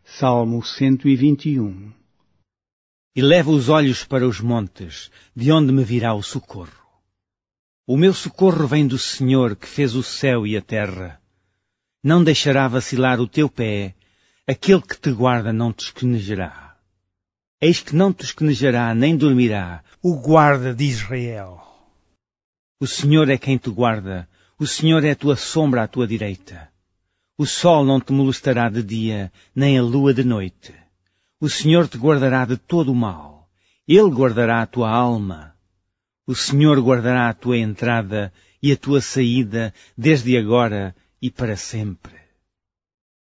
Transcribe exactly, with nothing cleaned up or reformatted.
Salmo cento e vinte e um. Eleva os olhos para os montes, de onde me virá o socorro. O meu socorro vem do Senhor, que fez o céu e a terra. Não deixará vacilar o teu pé, aquele que te guarda não te esquenejará. Eis que não te esquenejará, nem dormirá o guarda de Israel. O Senhor é quem te guarda, o Senhor é a tua sombra à tua direita. O sol não te molestará de dia, nem a lua de noite. O Senhor te guardará de todo o mal. Ele guardará a tua alma. O Senhor guardará a tua entrada e a tua saída, desde agora e para sempre.